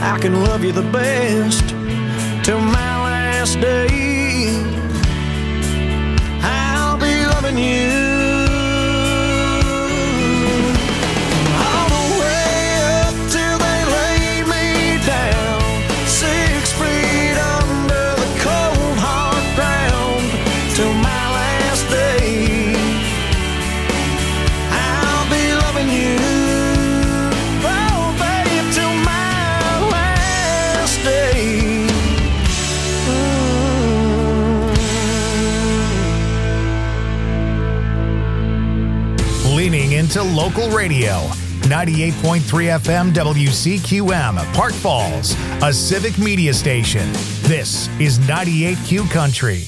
I can love you the best till my last day. I'll be loving you all the way up till they lay me down, 6 feet under the cold hard ground till my last day. I'll be loving you, oh babe, till my last day. Leaning into local radio. 98.3 FM WCQM, Park Falls, a civic media station. This is 98Q Country.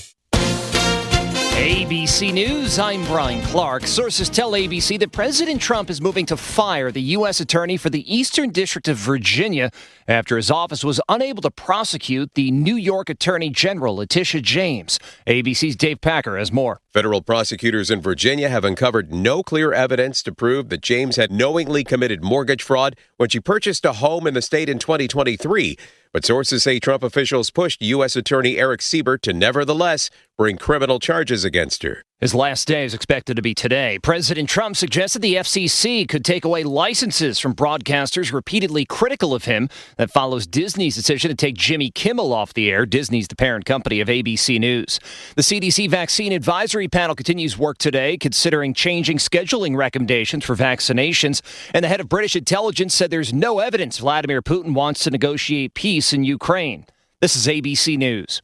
ABC News, I'm Brian Clark. Sources tell ABC that President Trump is moving to fire the U.S. Attorney for the Eastern District of Virginia after his office was unable to prosecute the New York Attorney General, Letitia James. ABC's Dave Packer has more. Federal prosecutors in Virginia have uncovered no clear evidence to prove that James had knowingly committed mortgage fraud when she purchased a home in the state in 2023. But sources say Trump officials pushed U.S. Attorney Eric Siebert to nevertheless bring criminal charges against her. His last day is expected to be today. President Trump suggested the FCC could take away licenses from broadcasters repeatedly critical of him. That follows Disney's decision to take Jimmy Kimmel off the air. Disney's the parent company of ABC News. The CDC Vaccine Advisory Panel continues work today, considering changing scheduling recommendations for vaccinations. And the head of British intelligence said there's no evidence Vladimir Putin wants to negotiate peace in Ukraine. This is ABC News.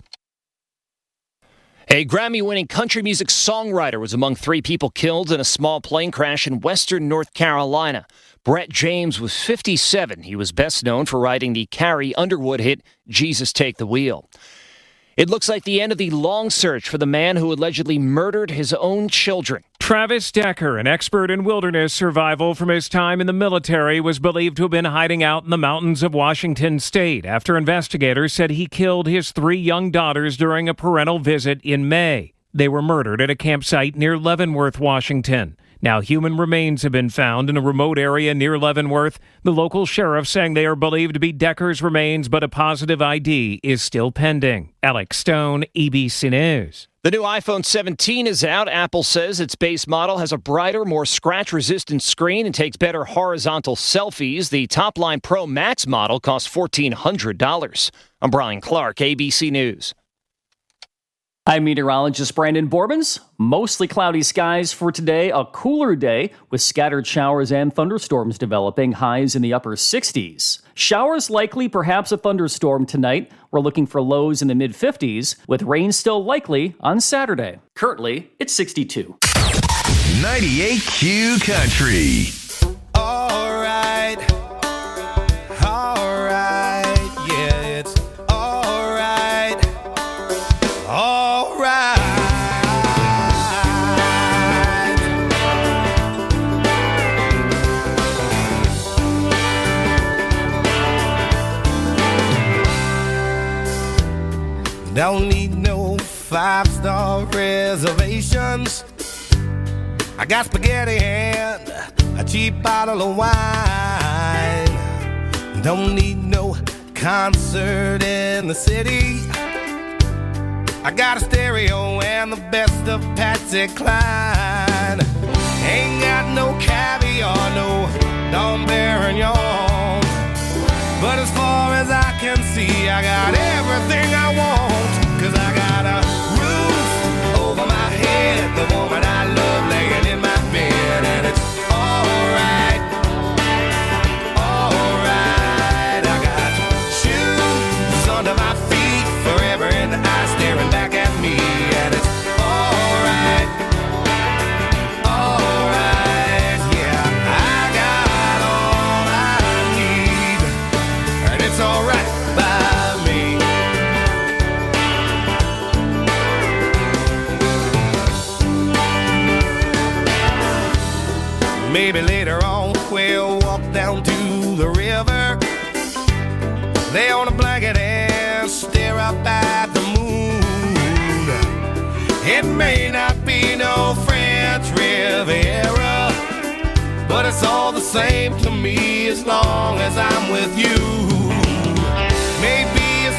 A Grammy-winning country music songwriter was among 3 people killed in a small plane crash in western North Carolina. Brett James was 57. He was best known for writing the Carrie Underwood hit, Jesus Take the Wheel. It looks like the end of the long search for the man who allegedly murdered his own children. Travis Decker, an expert in wilderness survival from his time in the military, was believed to have been hiding out in the mountains of Washington state after investigators said he killed his 3 young daughters during a parental visit in May. They were murdered at a campsite near Leavenworth, Washington. Now, human remains have been found in a remote area near Leavenworth. The local sheriff saying they are believed to be Decker's remains, but a positive ID is still pending. Alex Stone, ABC News. The new iPhone 17 is out. Apple says its base model has a brighter, more scratch-resistant screen and takes better horizontal selfies. The top-line Pro Max model costs $1,400. I'm Brian Clark, ABC News. I'm meteorologist Brandon Borbans. Mostly cloudy skies for today, a cooler day with scattered showers and thunderstorms developing, highs in the upper 60s. Showers likely, perhaps a thunderstorm tonight. We're looking for lows in the mid-50s, with rain still likely on Saturday. Currently, it's 62. 98Q Country. All right, yeah, it's all right, all right. Don't need no 5-star reservations. I got spaghetti and a cheap bottle of wine. Don't need no concert in the city. I got a stereo and the best of Patsy Cline. Ain't got no caviar, no Dom Perignon. But as far as I can see, I got everything I want. 'Cause I got a roof over my head, the woman I love laying in my bed, and it's alright, alright. I got shoes under my feet, forever in the eyes staring back at me, and it's alright, alright. Yeah, I got all I need, and it's alright by me. Maybe later on we'll walk down to the river, lay on a blanket and stare up at the moon. It may not be no French Riviera, but it's all the same to me as long as I'm with you.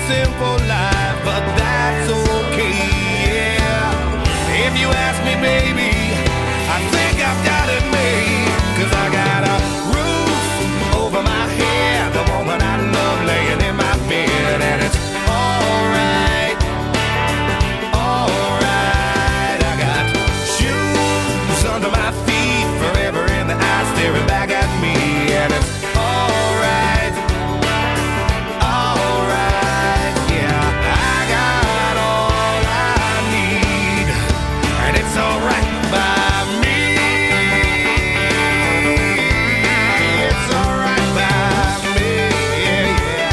simple life, but that's okay, yeah. If you ask me, baby, I think I've got it made, 'cause I got a roof over my head, the woman I love laying in my bed, and it's alright, alright. I got shoes under my feet, forever in the eyes staring back at me, and it's alright, alright, yeah. I got all I need, and it's alright by me. It's alright by me, yeah, yeah.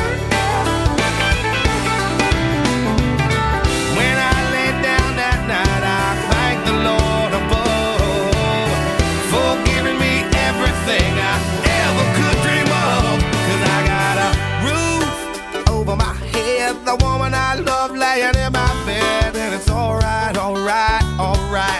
When I lay down that night, I thank the Lord above for giving me everything I ever could dream of. 'Cause I got a roof over my head, the woman I love laying in my bed, and it's alright, alright, alright,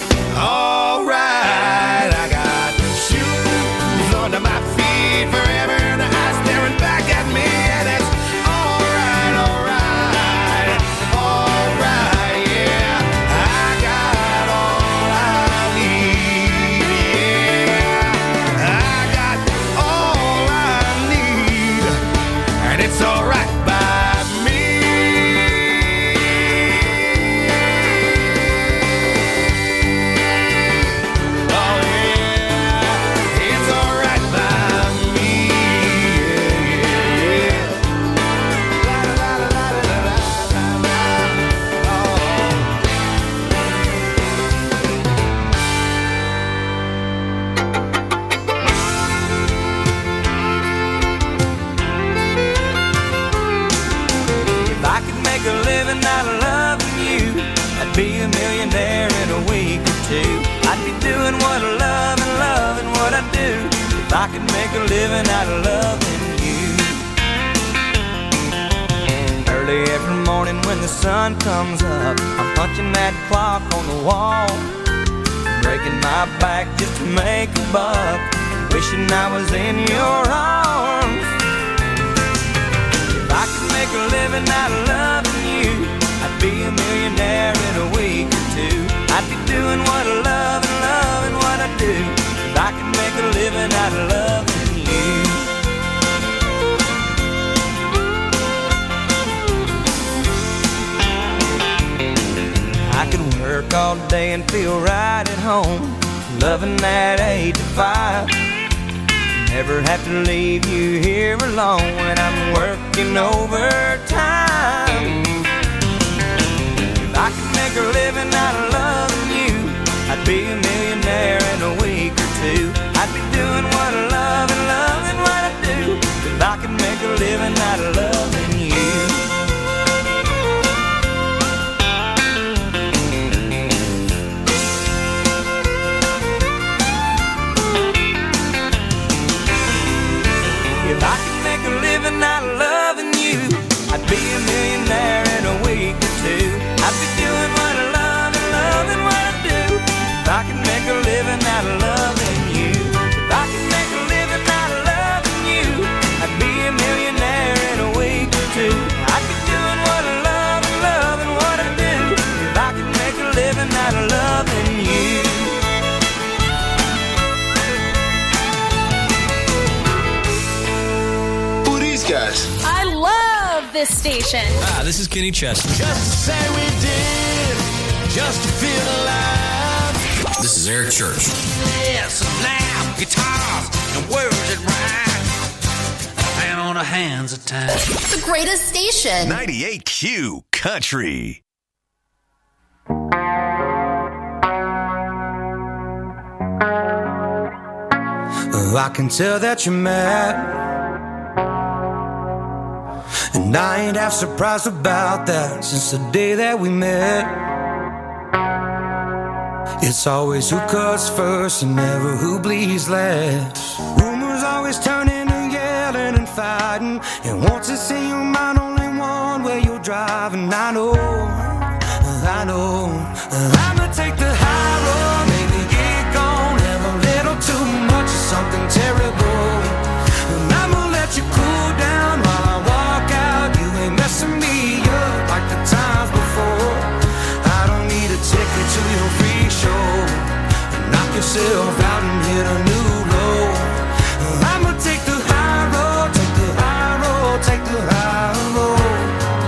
alright. I got shoes under my feet, forever in the eyes staring back at me, and it's alright, alright, alright, yeah. I got all I need, yeah. I got all I need, and it's alright by me. Oh yeah, it's alright by me, yeah, yeah, yeah. La la la la la la la la. Oh. If I could make a living out of loving you, I'd be a millionaire in a week or two. I'd be doing what I love and loving what I do. If I could make a living out of loving you. Early every morning when the sun comes up, I'm punching that clock on the wall, breaking my back just to make a buck, wishing I was in your arms. If I could make a living out of loving you, I'd be a millionaire in a week or two. I'd be doing what I love and loving what I do. If I could make a living out of loving you. I could work all day and feel right at home, loving that 8 to 5. Never have to leave you here alone when I'm working overtime. If I could make a living out of loving you, I'd be a millionaire in a week or two. I'd be doing what I love and loving what I do. If I could make a living out of loving you. If I could make a living out of loving you, I'd be a millionaire in a week or two. I'd be doing what I love and loving what I do. If I could make a living out of loving you. If I could make a living out of loving you, I'd be a millionaire in a week or two. I'd be doing what I love and loving what I do. If I could make a living out of loving you. Guys. I love this station. This is Kenny Chesney. Just to say we did, just to feel alive. This is Eric Church. Yes, now guitars and words that rhyme, and on the hands of time. The greatest station. 98Q Country. I can tell that you're mad, and I ain't half surprised about that since the day that we met. It's always who cuts first and never who bleeds last. Rumors always turn into yelling and fighting, and once it's in your mind, only one way you're driving. I know I'ma take the high road, maybe get gone, have a little too much of something terrible, and I'ma let you cool down while I walk out. You ain't messing me high road.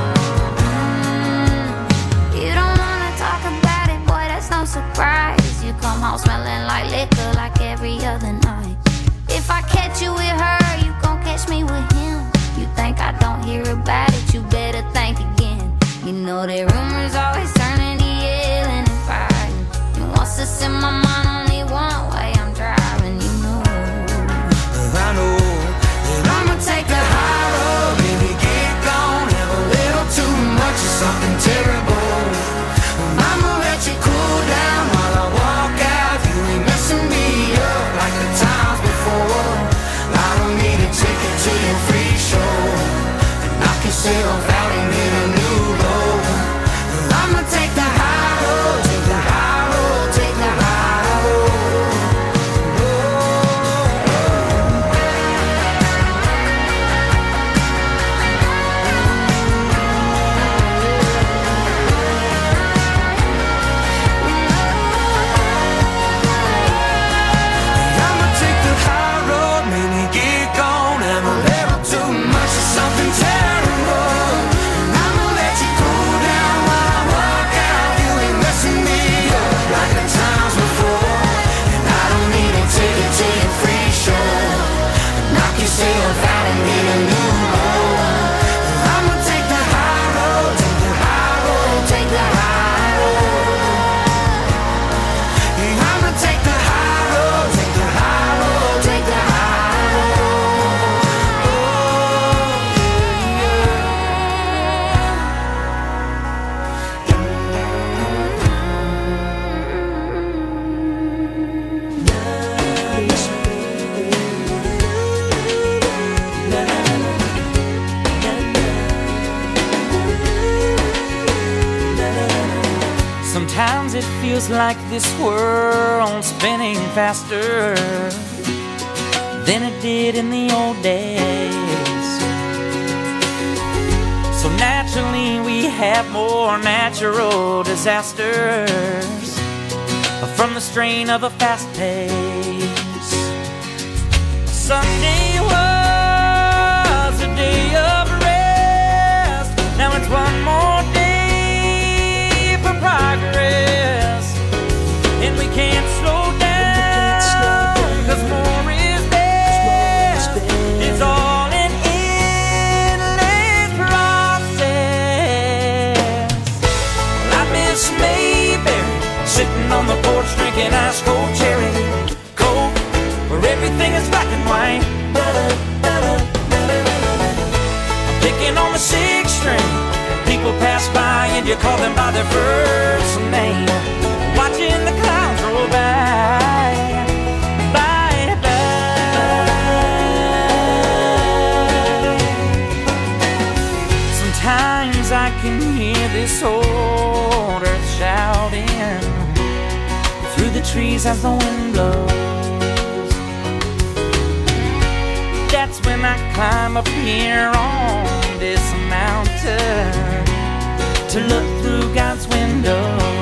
You don't wanna talk about it, boy, that's no surprise. You come home smelling like liquor like every other night. If I catch you with her, you gon' catch me with him. You think I don't hear about it, you better think again. You know that rumors always turning to yelling and fighting. And once it's in my mind, only one way I'm driving, you know. I know that I'ma take the high road, baby, get gone. Have a little too much of something terrible. I'ma let you cool down while I walk out. You ain't messing me up like the times before. I don't need a ticket to your free show and knock yourself out and hit a new low. I'ma take the high road, take the high road, take the high road. I'ma take the high road, maybe get gone. Have a little too much of something terrible. And I'ma let you cool down while I walk out. You ain't messing me up like the times before. And I don't need a ticket to your free show. Knock yourself out and hit a new low. I'ma take the high road, take the high road, take the high road. Yeah, I'ma take the high road, take the high road, take the high road. Sometimes it feels like this world's spinning faster than it did in the old days. So naturally we have more natural disasters from the strain of a fast pace. Sunday was a day of rest. Now it's one more day for progress. And we can't slow down, 'cause more is best. It's all an endless process. Well, I miss Mayberry, sitting on the porch drinking ice cold cherry Coke, where everything is black and white. Picking on the sixth string, people pass by and you call them by their first name. Watching the clouds roll by, bye bye. Sometimes I can hear this old earth shouting through the trees as the wind blows. That's when I climb up here on this mountain to look through God's window.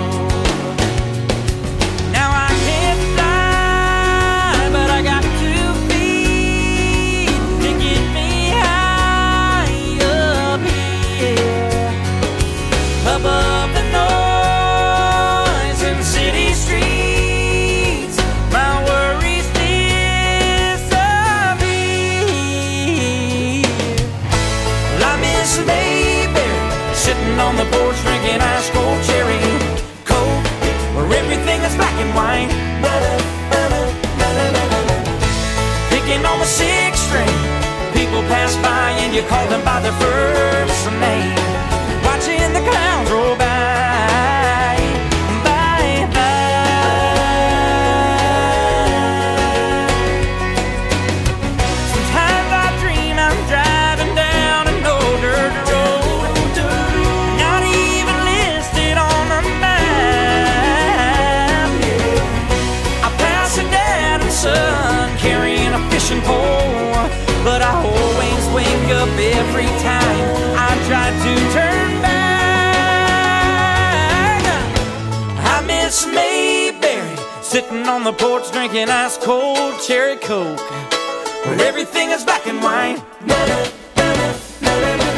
Now I can't fly, but I got 2 feet to get me high up here, above the noise in city streets. My worries disappear. Well, I miss Mayberry, sitting on the porch drinking ice cold cherry Coke, where everything is black and white. Picking on the sixth string, people pass by and you call them by their first name. Watching the clouds roll by, bye bye. Sometimes I dream I'm driving down an old dirt road, not even listed on the map. I pass a dad and son carrying a fishing pole, but I always wake up every time I try to turn back. I miss Mayberry, sitting on the porch drinking ice cold cherry Coke, where everything is black and white.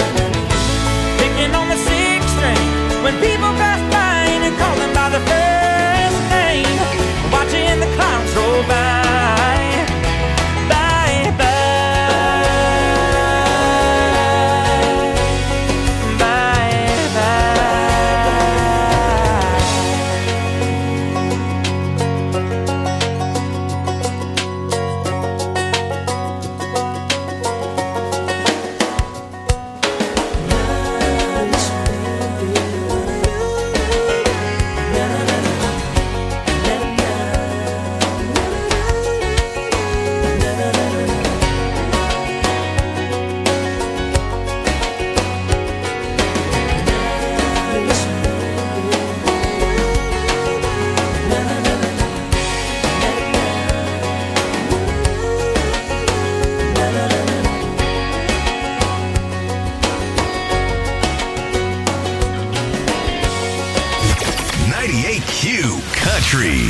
Country.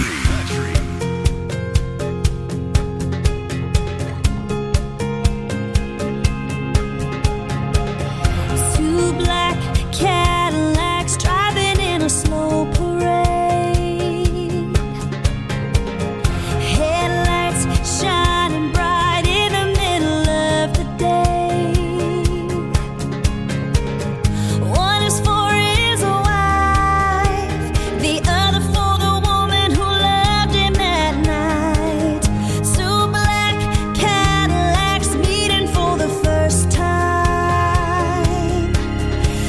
Two black Cadillacs driving in a slow parade. Headlights shining bright in the middle of the day. One is for his wife, the other for the woman who loved him that night. Two black Cadillacs meeting for the first time.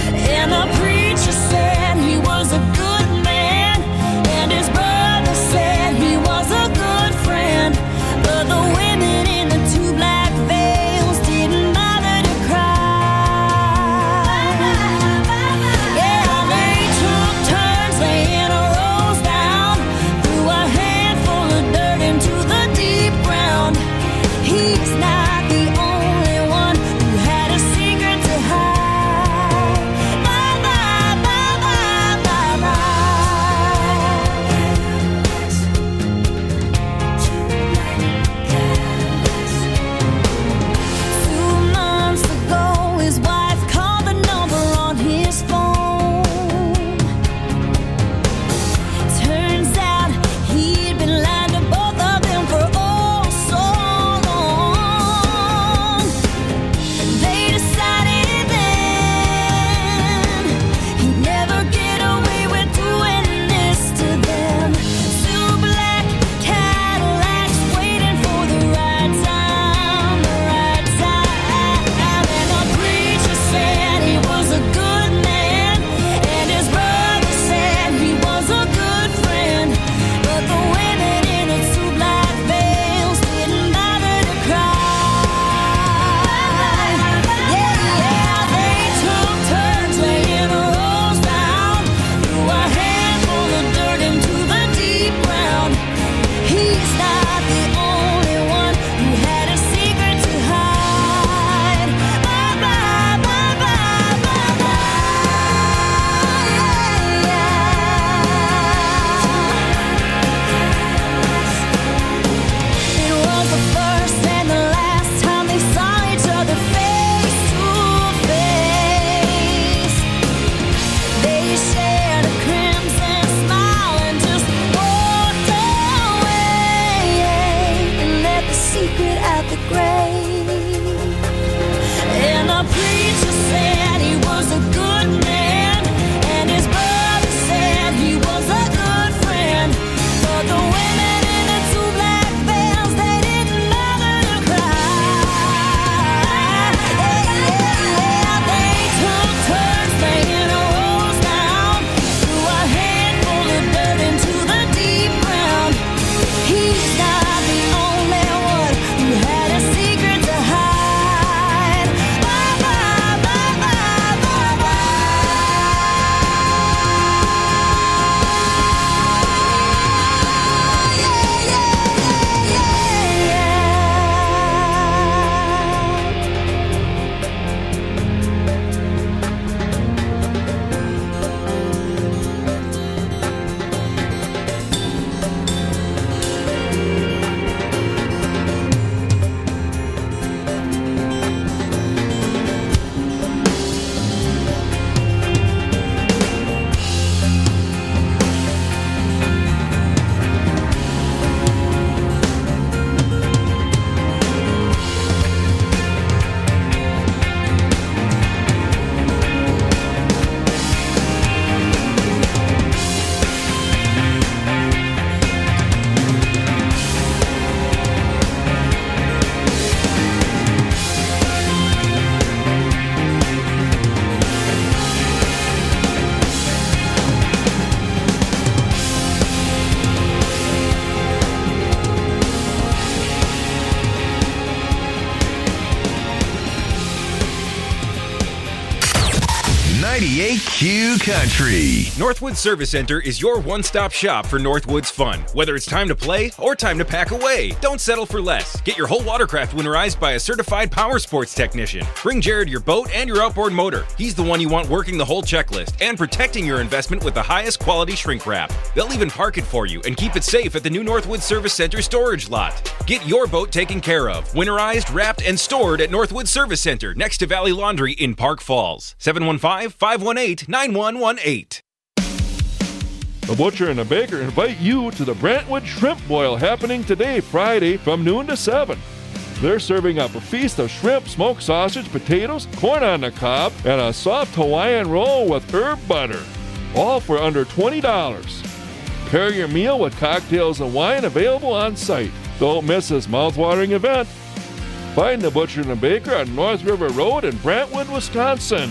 98Q Country. Northwood Service Center is your one-stop shop for Northwoods fun. Whether it's time to play or time to pack away, don't settle for less. Get your whole watercraft winterized by a certified power sports technician. Bring Jared your boat and your outboard motor. He's the one you want working the whole checklist and protecting your investment with the highest quality shrink wrap. They'll even park it for you and keep it safe at the new Northwood Service Center storage lot. Get your boat taken care of, winterized, wrapped, and stored at Northwood Service Center next to Valley Laundry in Park Falls. 715-518-9118. The Butcher and the Baker invite you to the Brentwood Shrimp Boil happening today, Friday, from noon to 7. They're serving up a feast of shrimp, smoked sausage, potatoes, corn on the cob, and a soft Hawaiian roll with herb butter. All for under $20. Pair your meal with cocktails and wine available on site. Don't miss this mouthwatering event. Find the Butcher and the Baker on North River Road in Brentwood, Wisconsin.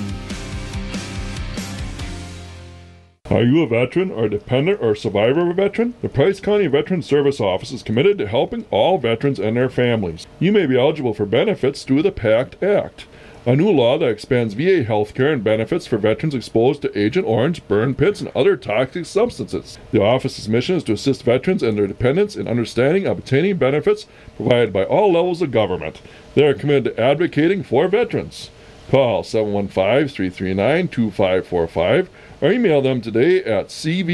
Are you a veteran or dependent or survivor of a veteran? The Price County Veteran Service Office is committed to helping all veterans and their families. You may be eligible for benefits through the PACT Act, a new law that expands VA health care and benefits for veterans exposed to Agent Orange, burn pits, and other toxic substances. The office's mission is to assist veterans and their dependents in understanding and obtaining benefits provided by all levels of government. They are committed to advocating for veterans. Call 715-339-2545 or email them today at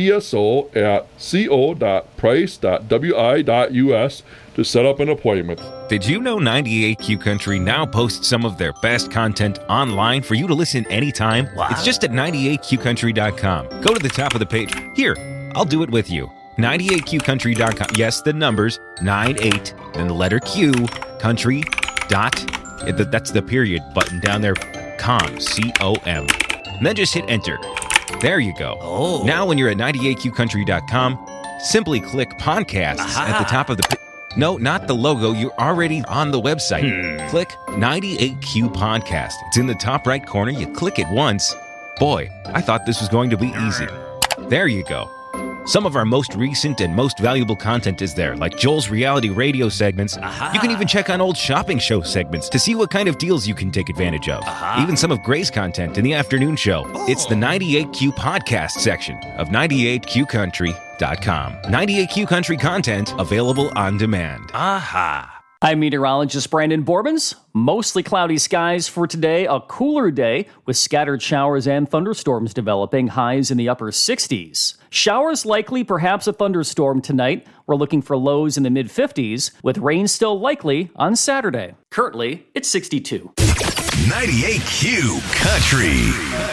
cvso@co.price.wi.us to set up an appointment. Did you know 98Q Country now posts some of their best content online for you to listen anytime? Wow. It's just at 98qcountry.com. Go to the top of the page. Here, I'll do it with you. 98qcountry.com. Yes, the numbers, 98, then the letter Q, country, that's the period button down there, com, C-O-M. And then just hit enter. There you go. Oh. Now when you're at 98qcountry.com, simply click podcasts at the top of the No, not the logo. You're already on the website. Click 98Q Podcast. It's in the top right corner. You click it once. Boy, I thought this was going to be easy. There you go. Some of our most recent and most valuable content is there, like Joel's reality radio segments. You can even check on old shopping show segments to see what kind of deals you can take advantage of. Even some of Gray's content in the afternoon show. It's the 98Q Podcast section of 98qcountry.com. 98Q Country content available on demand. I'm meteorologist Brandon Borbens. Mostly cloudy skies for today, a cooler day with scattered showers and thunderstorms developing, highs in the upper 60s. Showers likely, perhaps a thunderstorm tonight. We're looking for lows in the mid-50s, with rain still likely on Saturday. Currently, it's 62. 98Q Country.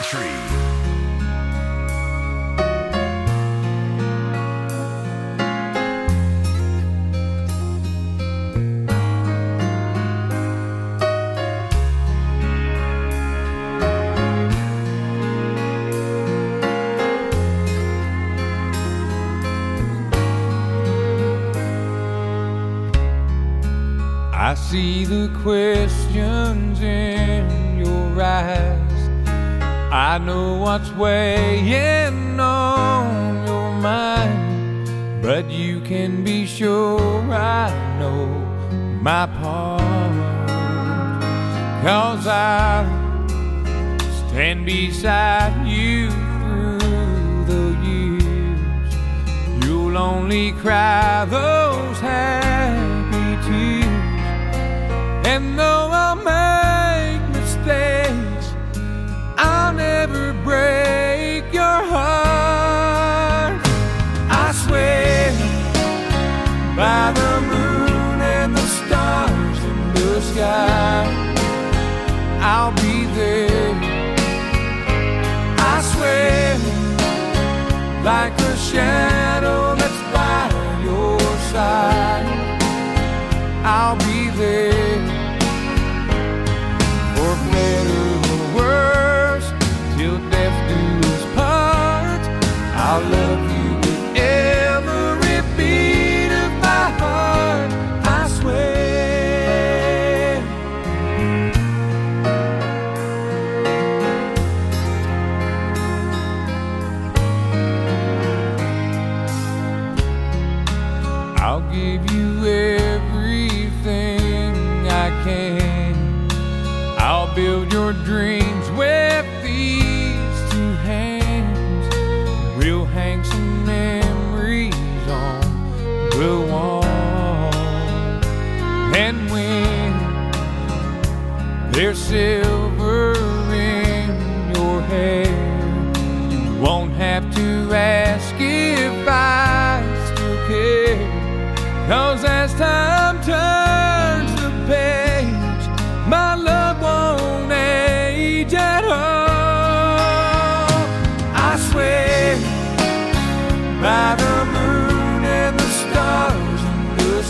I see the questions in your eyes. I know what's weighing on your mind, but you can be sure I know my part. 'Cause I stand beside you through the years. You'll only cry those happy tears. And though I'll make mistakes, I'll never break your heart. I swear by the moon and the stars in the sky, I'll be there. I swear like a shadow that's by your side, I'll be there. For better or worse, till death do us part, I'll love you with every beat of my heart, I swear.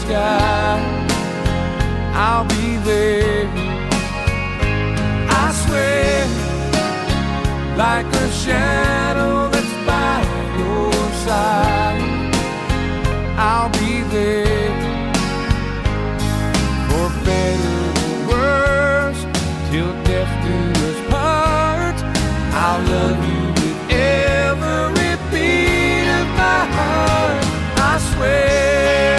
sky. I'll be there, I swear, like a shadow that's by your side. I'll be there, for better or worse, till death do us part. I'll love you with every beat of my heart, I swear.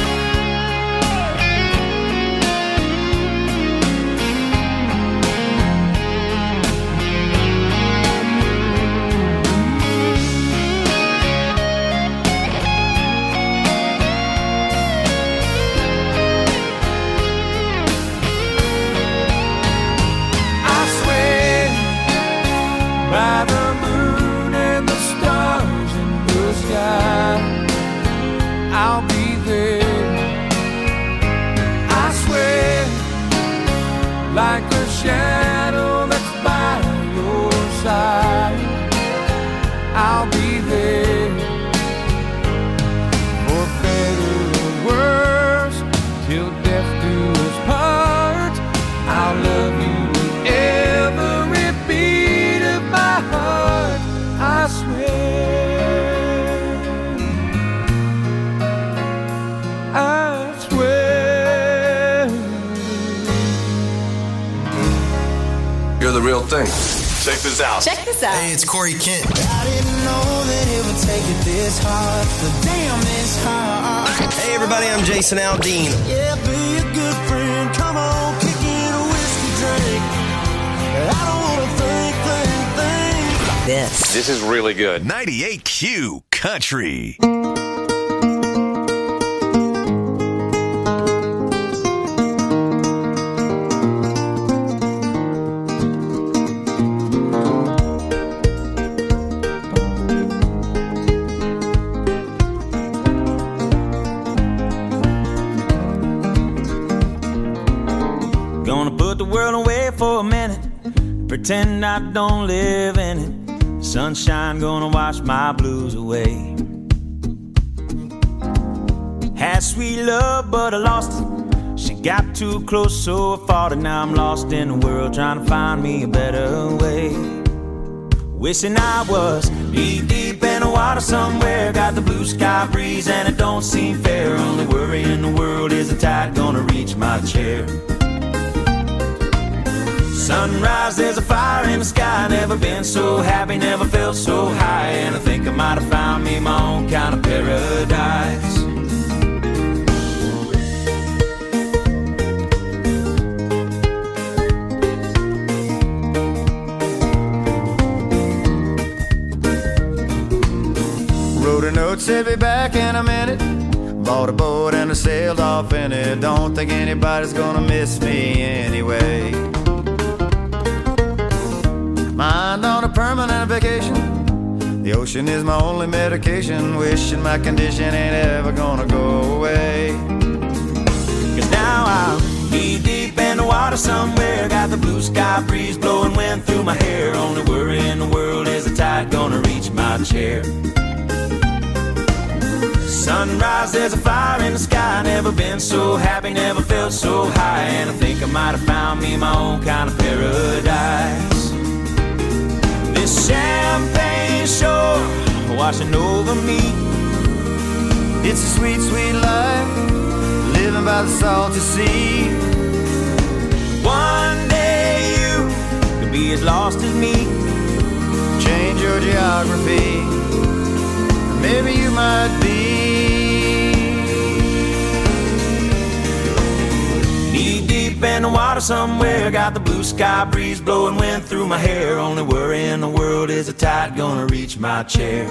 By the moon and the stars in the sky, I'll be there, I swear, like a shadow that's by your side. I'll be there, for better or worse, till death do us part. I'll love you with every beat of my heart, I swear, I swear. You're the real thing. Check this out. Check this out. Hey, it's Corey Kent. I didn't know that it would take it this hard, but damn, it's hard. Hey everybody, I'm Jason Aldean. Yeah, be a good friend. Come on, kick in a whiskey drink. I don't wanna think. This is really good. 98Q Country. Gonna put the world away for a minute, pretend I don't live in it. Sunshine gonna wash my blues away. Had sweet love, but I lost it. She got too close, so I fought it. Now I'm lost in the world, trying to find me a better way. Wishing I was knee deep in the water somewhere. Got the blue sky breeze and it don't seem fair. Only worry in the world is the tide gonna reach my chair. Sunrise, there's a fire in the sky. Never been so happy, never felt so high. And I think I might have found me my own kind of paradise. Wrote a note, said be back in a minute. Bought a boat and I sailed off in it. Don't think anybody's gonna miss me anyway. Mind on a permanent vacation. The ocean is my only medication. Wishing my condition ain't ever gonna go away. Cause now I'm knee deep in the water somewhere. Got the blue sky breeze blowing wind through my hair. Only worry in the world is the tide gonna reach my chair. Sunrise, there's a fire in the sky. Never been so happy, never felt so high. And I think I might have found me my own kind of paradise. This champagne shore washing over me. It's a sweet, sweet life, living by the salty sea. One day you could be as lost as me. Change your geography, maybe you might be. Knee deep in the water somewhere. Got the blue sky breeze blowing wind through my hair. Only worry in the world is the tide gonna reach my chair.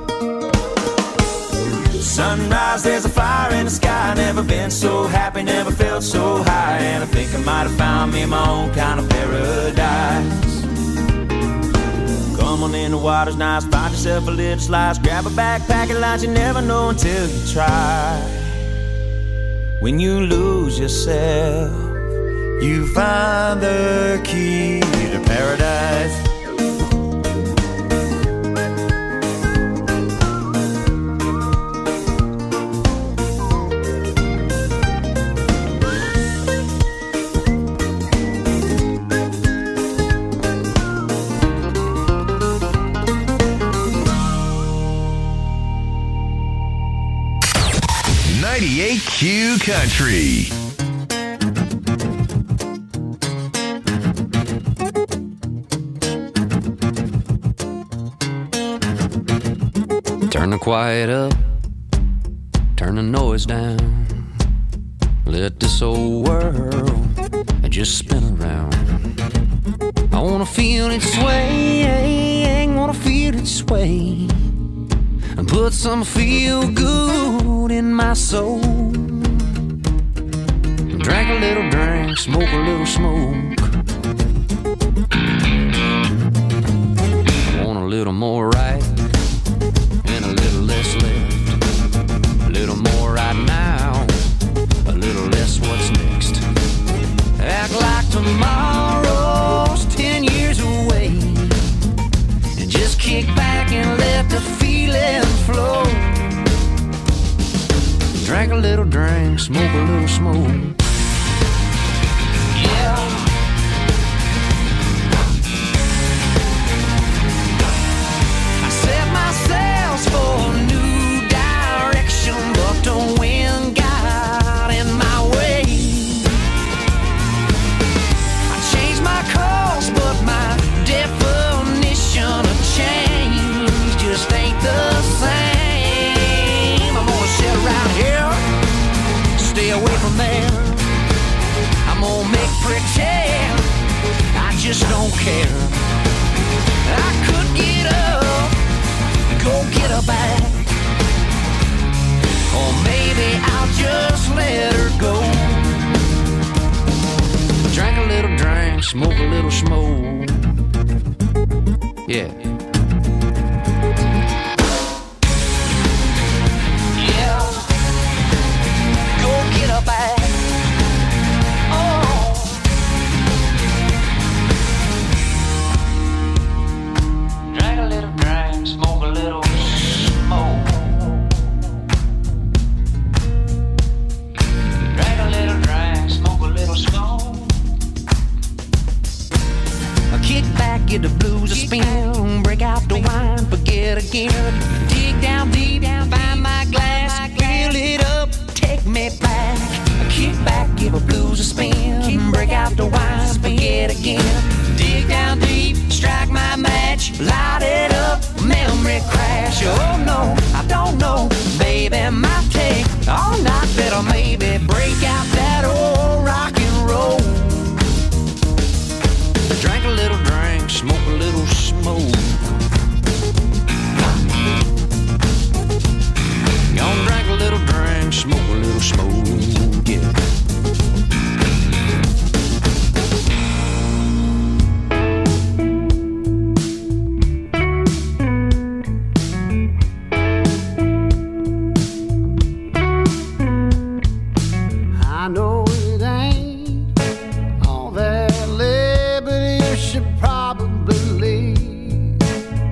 Sunrise, there's a fire in the sky. Never been so happy, never felt so high. And I think I might have found me my own kind of paradise. Come on in, the water's nice. Find yourself a little slice. Grab a backpack and lunch. You never know until you try. When you lose yourself, you find the key to paradise. Q Country. Turn the quiet up, turn the noise down. Let this old world just spin around. I wanna feel it sway, wanna feel it sway, and put some feel good in my soul. Drink a little drink, smoke a little smoke. I want a little more right and a little less left. A little more right now, a little less what's next. Act like tomorrow's 10 years away, and just kick back and let the feeling flow. Drink a little drink, smoke a little smoke. Yeah. I set my sails for a new direction, but the wind got in my way. I changed my course, but my definition of change just ain't the same. I'm gonna sit around here, stay away from there. I'm gonna make pretend I just don't care. I could get up, go get her back, or maybe I'll just let her go. Drink a little drink, smoke a little smoke. Yeah. Yeah. Go get her back. Smoke a little smoke. Drink a little drink, smoke a little smoke. Kick back, get the blues a spin, break out the wine, forget again. Dig down deep, find my glass, fill it up, take me back. Kick back, give a blues a spin, break out the wine, forget again. Dig down deep, strike my match, light it up, memory crash. Oh no, I don't know, baby, might take all night, better maybe break out that old rock and roll. Drink a little drink, smoke a little smoke. Gonna drink a little drink, smoke a little smoke, yeah. I know it ain't all that lit, but you should probably leave.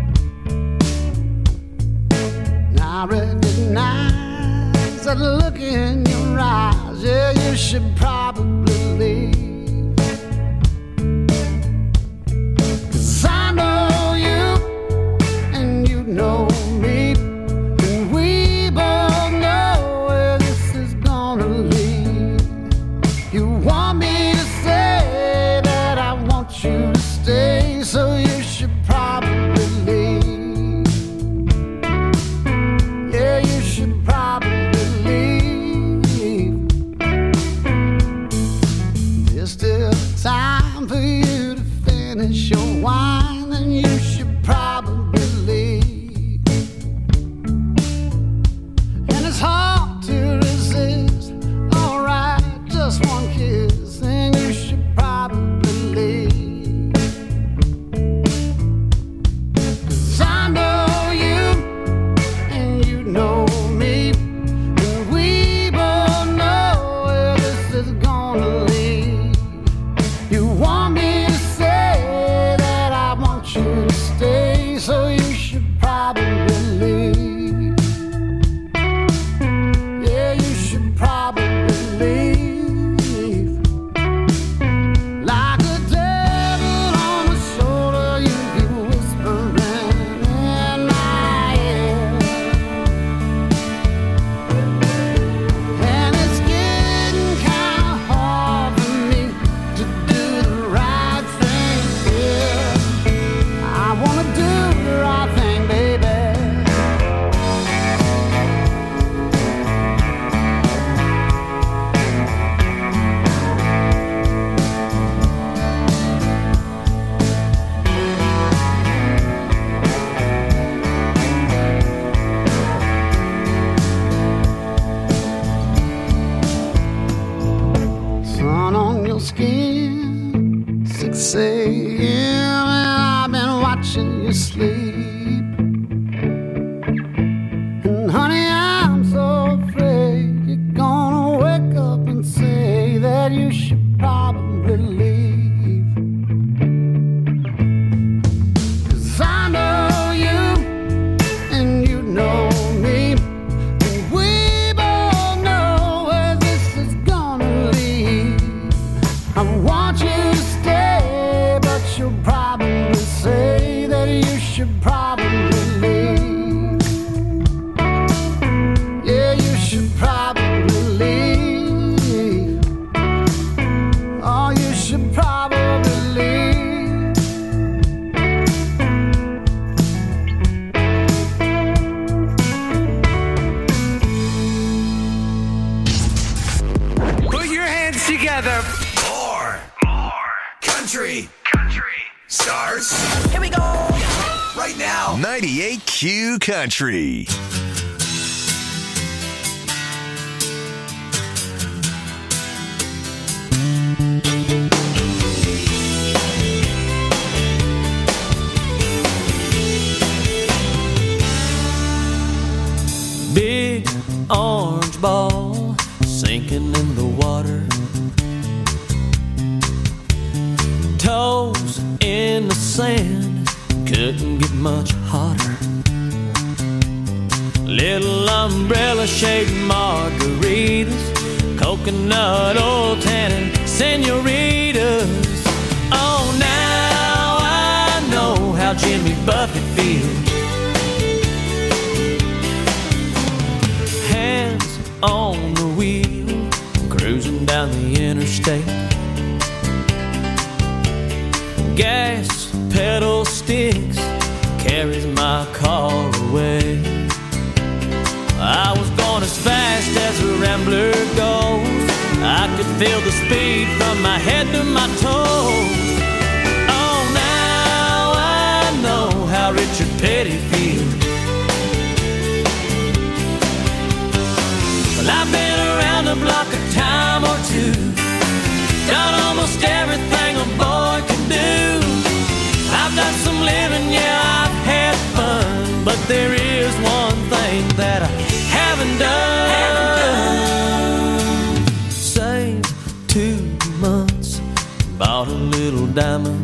I recognize that look in your eyes, yeah, you should probably leave. 'Cause I know you, and you know me, and we both know where this is gonna lead. You want me to say that I want you to stay, so you should probably leave. Yeah, you should probably leave. watching you sleep. And honey, I'm so afraid you're gonna wake up and say that you should probably leave. 'Cause I know you and you know me, and we both know where this is gonna lead. I want you to stay, but you'll probably say that you should probably leave. Yeah, you should probably leave. Oh, you should probably leave. Put your hands together. More country stars. Here we go. Right now. 98Q Country. Big orange ball sinking in the water. Toes in the sand, couldn't get much hotter. Little umbrella-shaped margaritas, coconut oil tanning senoritas. Oh, now I know how Jimmy Buffett feels. Hands on the wheel, cruising down the interstate. Gas pedal sticks, carries my car away. I was going as fast as a rambler goes. I could feel the speed from my head to my toes. Oh, now I know how Richard Petty feels. Well, I've been around the block a time or two, done almost everything a boy can do. I've done some living, yeah, I've had fun, but there is one thing that I haven't done. Saved 2 months, bought a little diamond.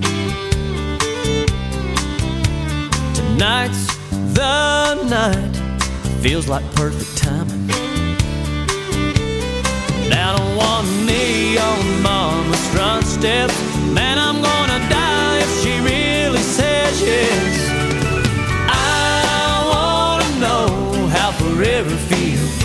Tonight's the night, feels like perfect timing. Down on one knee on mama's front steps, man, I'm gonna die if she really says yes. I wanna know how forever feels.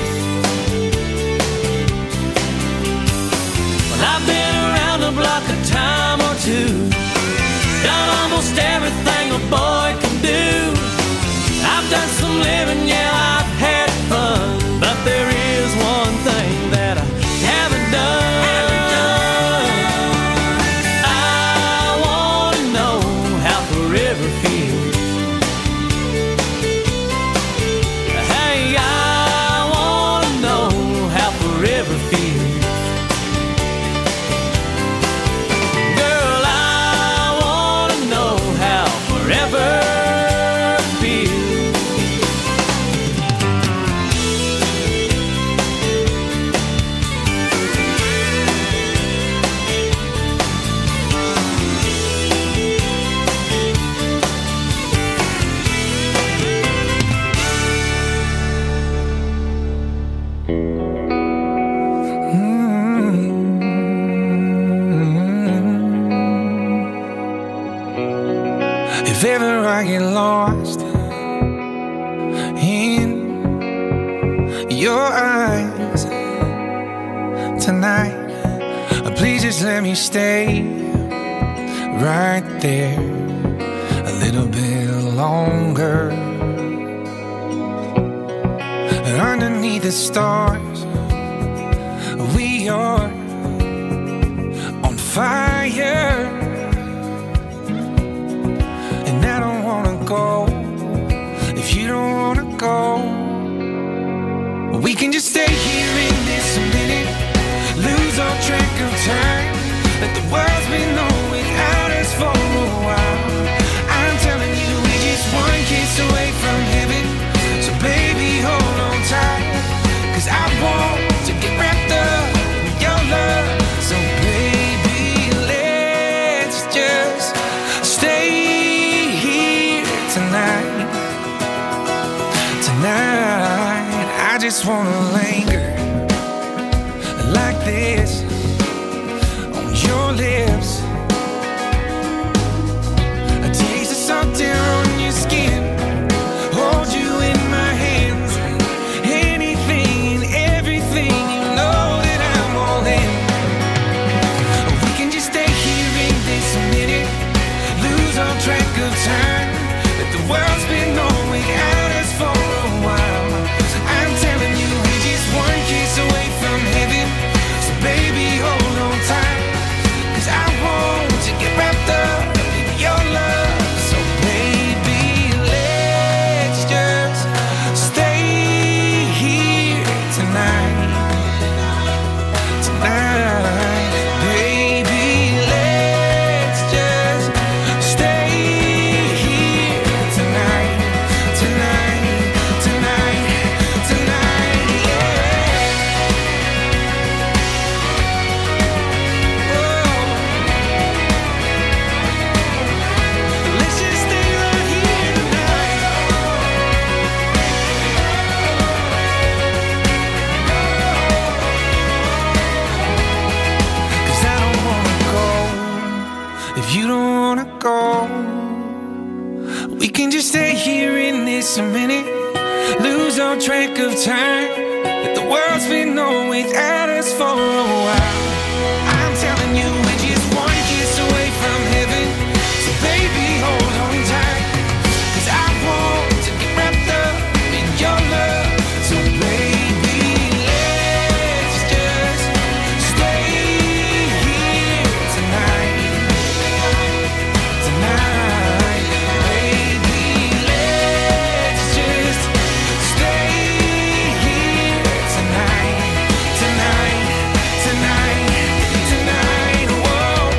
Well, I've been around the block a time or two, done almost everything a boy can do. I've done some living, yeah, I've had fun, but there is one thing that I haven't done. I wanna know how forever feels. Hey, I wanna know how forever feels. Girl, I wanna know how forever feels. If ever I get lost in your eyes tonight, please just let me stay right there a little bit longer. Underneath the stars, we are on fire. And I don't wanna go if you don't wanna go. We can just stay here in this minute, lose all track of time. Let the world's been on without us for a while. I'm telling you just wanna linger like this on your lips. A taste of salt air on your skin. Hold you in my hands. Anything and everything, you know that I'm all in. We can just stay here in this minute, lose all track of time. That the world's been going without us for a while. I'm telling you, we're just one kiss away from heaven. So baby, hold on tight, 'cause I want to get wrapped up in your love. So baby, let's just stay here tonight. Tonight, baby, let's just stay here tonight. Tonight, tonight, tonight, yeah. Let's just stay right here tonight. 'Cause I don't wanna go if you don't wanna go. We can just stay here in this a minute, lose all track of time. That the world's been on without us for a while. I'm telling you, we're just one kiss away from heaven. So baby, hold on tight, 'cause I want to get wrapped up in your love. So baby, let's just stay here tonight. Tonight, baby, let's just stay here tonight. Tonight, tonight, tonight, whoa.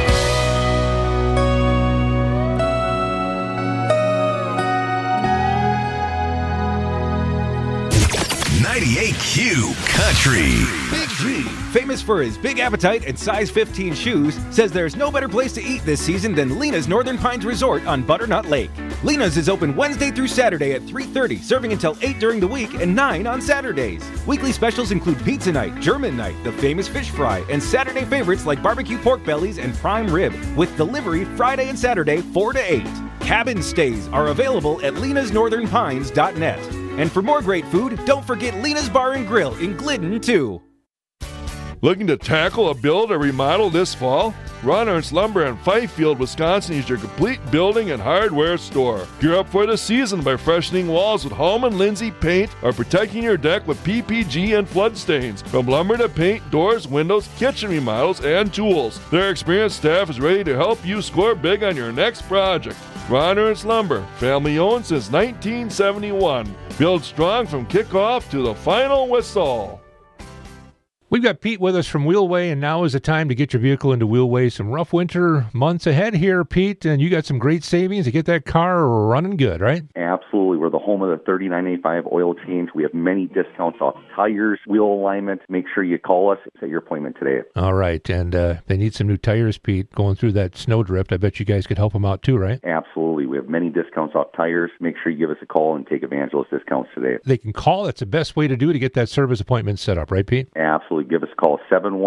98Q Country. Big G, famous for his big appetite and size 15 shoes, says there's no better place to eat this season than Lena's Northern Pines Resort on Butternut Lake. Lena's is open Wednesday through Saturday at 3:30, serving until 8 during the week and 9 on Saturdays. Weekly specials include pizza night, German night, the famous fish fry, and Saturday favorites like barbecue pork bellies and prime rib, with delivery Friday and Saturday 4 to 8. Cabin stays are available at lenasnorthernpines.net. And for more great food, don't forget Lena's Bar and Grill in Glidden, too. Looking to tackle a build or remodel this fall? Ron Ernst Lumber in Fifield, Wisconsin is your complete building and hardware store. Gear up for the season by freshening walls with Hallman Lindsay paint or protecting your deck with PPG and flood stains. From lumber to paint, doors, windows, kitchen remodels, and tools, their experienced staff is ready to help you score big on your next project. Ron Ernst Lumber, family owned since 1971. Build strong from kickoff to the final whistle. We've got Pete with us from Wheelway, and now is the time to get your vehicle into Wheelway. Some rough winter months ahead here, Pete, and you got some great savings to get that car running good, right? Absolutely. We're the home of the 3985 oil change. We have many discounts off tires, wheel alignment. Make sure you call us. Set your appointment today. All right, and they need some new tires, Pete, going through that snowdrift. I bet you guys could help them out too, right? Absolutely. We have many discounts off tires. Make sure you give us a call and take advantage of those discounts today. They can call. That's the best way to do it, to get that service appointment set up, right, Pete? Absolutely. Give us a call,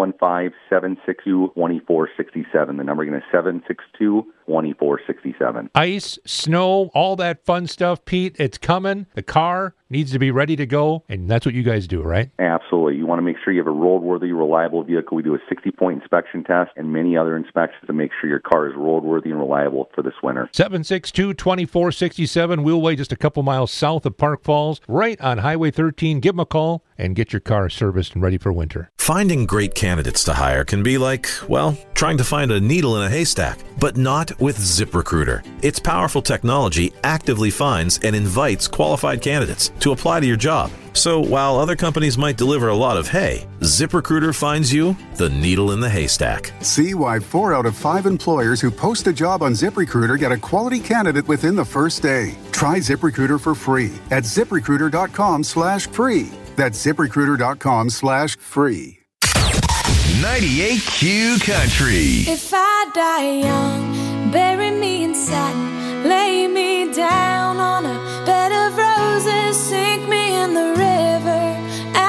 715-762-2467. The number again is 762-2467. Ice, snow, all that fun stuff, Pete. It's coming. The car needs to be ready to go, and that's what you guys do, right? Absolutely. You want to make sure you have a roadworthy, reliable vehicle. We do a 60-point inspection test and many other inspections to make sure your car is roadworthy and reliable for this winter. 762-2467, Wheelway, just a couple miles south of Park Falls, right on Highway 13. Give them a call and get your car serviced and ready for winter. Finding great candidates to hire can be like, well, trying to find a needle in a haystack, but not with ZipRecruiter. Its powerful technology actively finds and invites qualified candidates to apply to your job. So while other companies might deliver a lot of hay, ZipRecruiter finds you the needle in the haystack. See why 4 out of 5 employers who post a job on ZipRecruiter get a quality candidate within the first day. Try ZipRecruiter for free at ZipRecruiter.com/free. That's ZipRecruiter.com/free. 98Q Country. If I die young, bury me in satin, lay me down on a bed of roses, sink me in the river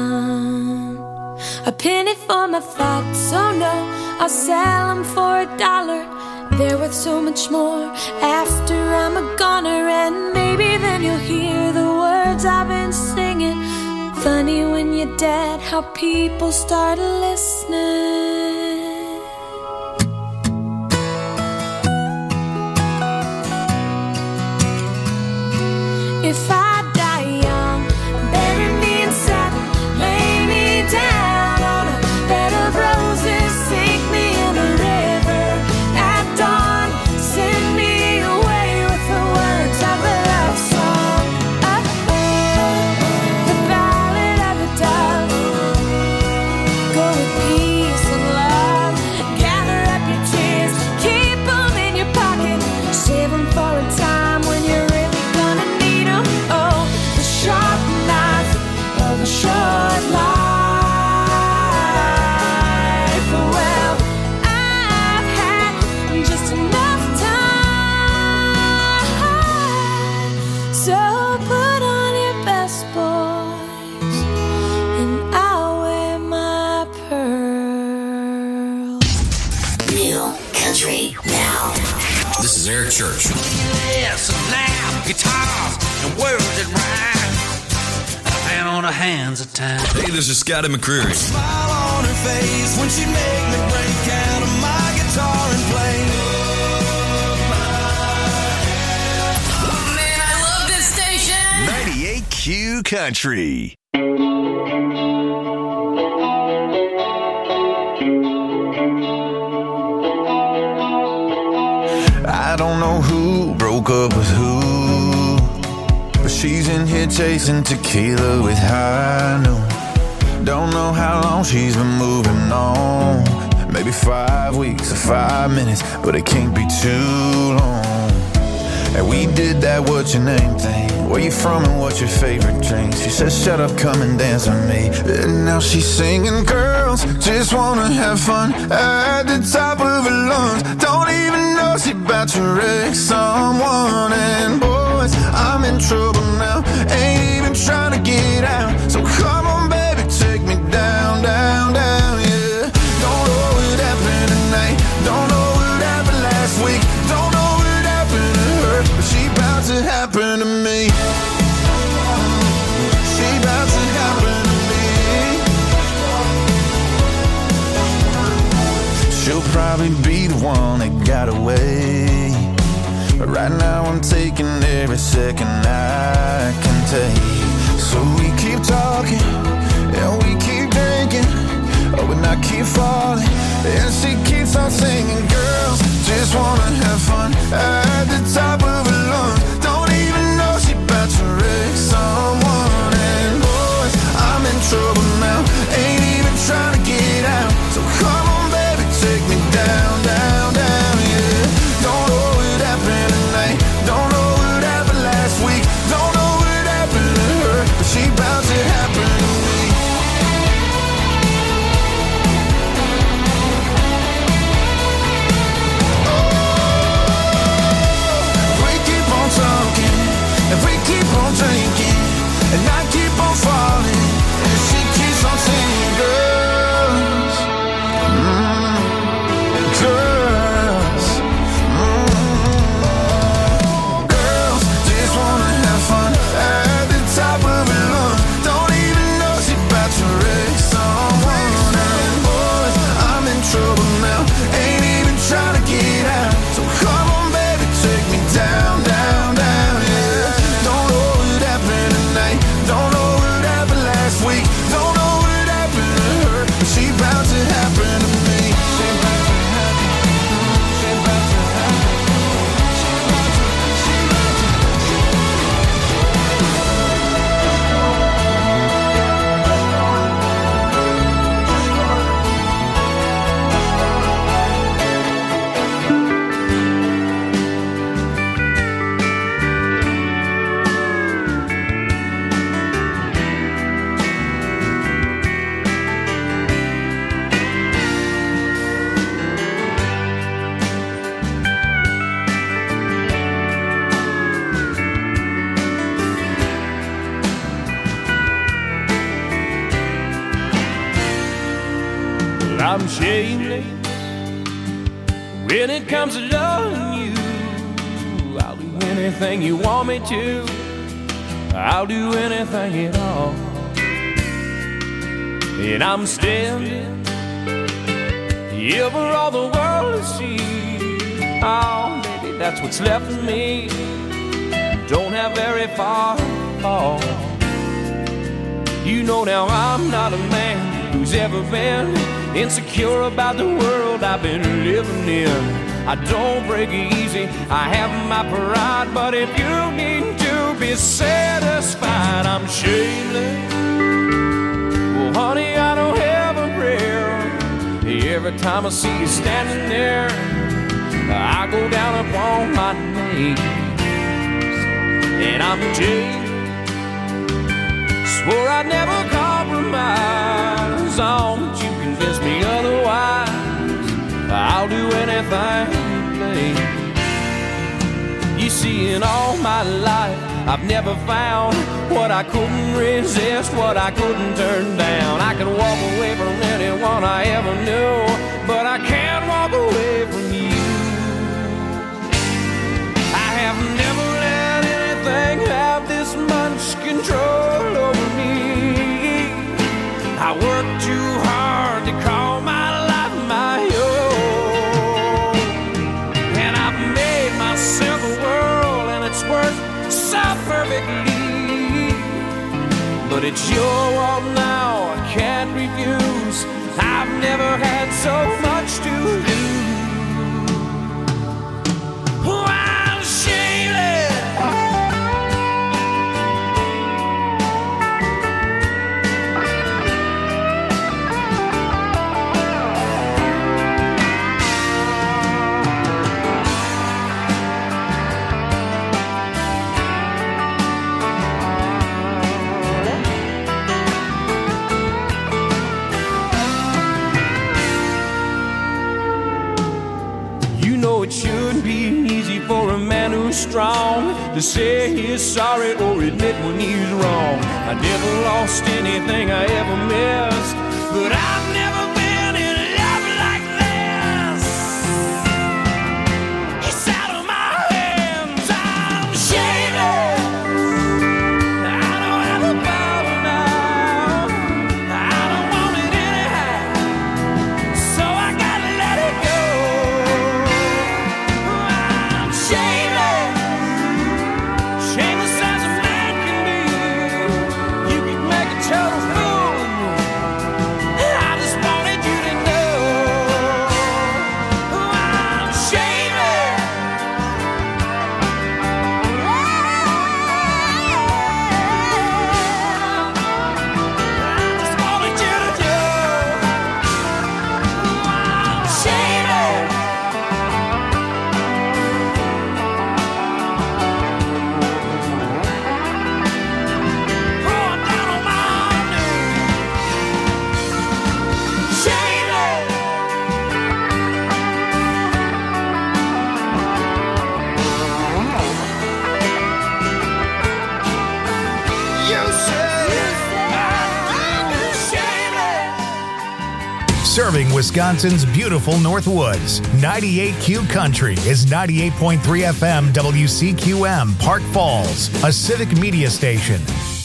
A penny for my thoughts, oh no, I'll sell them for $1. They're worth so much more after I'm a goner. And maybe then you'll hear the words I've been singing. Funny when you're dead, how people start listening. If I die young, bury me in satin, lay me down on a bed of roses, sink me in the river at dawn, send me away with the words of a love song. The ballad of the dove. Go with peace and love. Gather up your tears, keep them in your pocket, save them for a time when you're really gonna need them. Oh, the sharp knife of a short life. Well, I've had just enough time. So put on your best, boys, and I'll wear my pearls. Real country now. This is Eric Church. Yes, now guitars and words that rhyme. And on the hands of time. Hey, this is Scotty McCreery. Smile on her face when she make me break out of my guitar and play. Oh man, I love this station. 98Q Country. I don't know who broke up with who, but she's in here chasing tequila with high noon. Don't know how long she's been moving on. Maybe 5 weeks or 5 minutes, but it can't be too long. And we did that what's your name thing. Where you from and what's your favorite drink? She said shut up, come and dance with me. And now she's singing, girls just wanna have fun at the top of her lungs. Don't even know she about to wreck someone. And boys, I'm in trouble now, ain't even trying to get out. So come on baby, take me down, down, down, yeah. Don't know what happened tonight, don't know what happened last week, don't know what happened to her, but she about to happen to me. She about to happen to me. She'll probably be the one that got away, but right now I'm taking every second I can take. So we keep talking and we keep drinking, oh, and I keep falling and she keeps on singing. Girls just wanna have fun at the top of her lungs. Don't even know she about to wreck someone. And boys, I'm in trouble now, ain't even trying to get out. So come on baby, take me down, down, down, yeah. Don't know what happened tonight, don't know what happened last week, don't know what happened to her, but she about to happen to me. I'm shameless when it comes to loving you. I'll do anything you want me to. I'll do anything at all. And I'm standing here for all the world to see. Oh, baby, that's what's left of me. Don't have very far to fall. You know now I'm not a man who's ever been insecure about the world I've been living in. I don't break easy, I have my pride, but if you need to be satisfied, I'm shameless. Well, honey, I don't have a prayer. Every time I see you standing there, I go down upon my knees. And I'm jailed. Swore I'd never compromise. Oh, but you convince me otherwise. I'll do anything you please. You see, in all my life, I've never found what I couldn't resist, what I couldn't turn down. I can walk away from anyone I ever knew, but I can't walk away from you. I have never let anything have this much control over me. I work too hard to call my life my own, and I've made myself a world, and it's worked so perfectly. But it's your world now, I can't refuse. I've never had so much to lose. Oh, I'm shameless. It shouldn't be easy for a man who's strong to say he's sorry or admit when he's wrong. I never lost anything I ever missed, but I've never been in love like this. It's out of my hands, I'm shameless. I don't have a power now, I don't want it anyhow, so I gotta let it go. Shameless as a man can be. You can make a total fool of me. I just wanted you to know I'm shameless. I just wanted you to know I'm shameless. Serving Wisconsin's beautiful North Woods. 98Q Country is 98.3 FM WCQM Park Falls, a civic media station.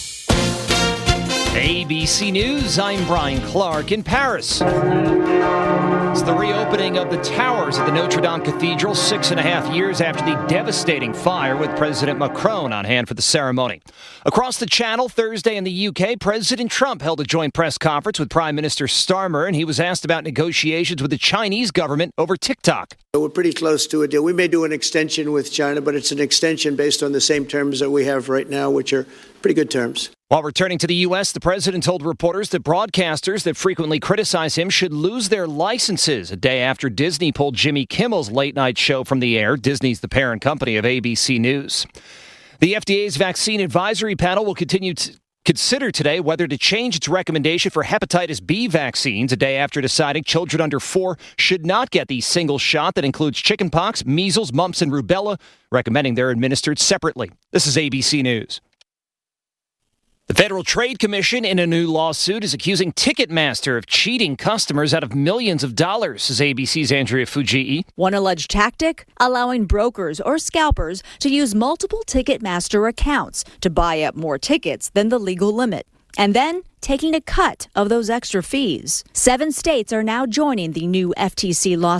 ABC News, I'm Brian Clark in Paris. It's the reopening of the towers at the Notre Dame Cathedral 6.5 years after the devastating fire, with President Macron on hand for the ceremony. Across the channel, Thursday in the UK, President Trump held a joint press conference with Prime Minister Starmer, and he was asked about negotiations with the Chinese government over TikTok. We're pretty close to a deal. We may do an extension with China, but it's an extension based on the same terms that we have right now, which are pretty good terms. While returning to the U.S., the president told reporters that broadcasters that frequently criticize him should lose their licenses a day after Disney pulled Jimmy Kimmel's late-night show from the air. Disney's the parent company of ABC News. The FDA's vaccine advisory panel will continue to consider today whether to change its recommendation for hepatitis B vaccines a day after deciding children under 4 should not get the single shot that includes chickenpox, measles, mumps, and rubella, recommending they're administered separately. This is ABC News. The Federal Trade Commission, in a new lawsuit, is accusing Ticketmaster of cheating customers out of millions of dollars, says ABC's Andrea Fujii. One alleged tactic, allowing brokers or scalpers to use multiple Ticketmaster accounts to buy up more tickets than the legal limit, and then taking a cut of those extra fees. 7 states are now joining the new FTC lawsuit.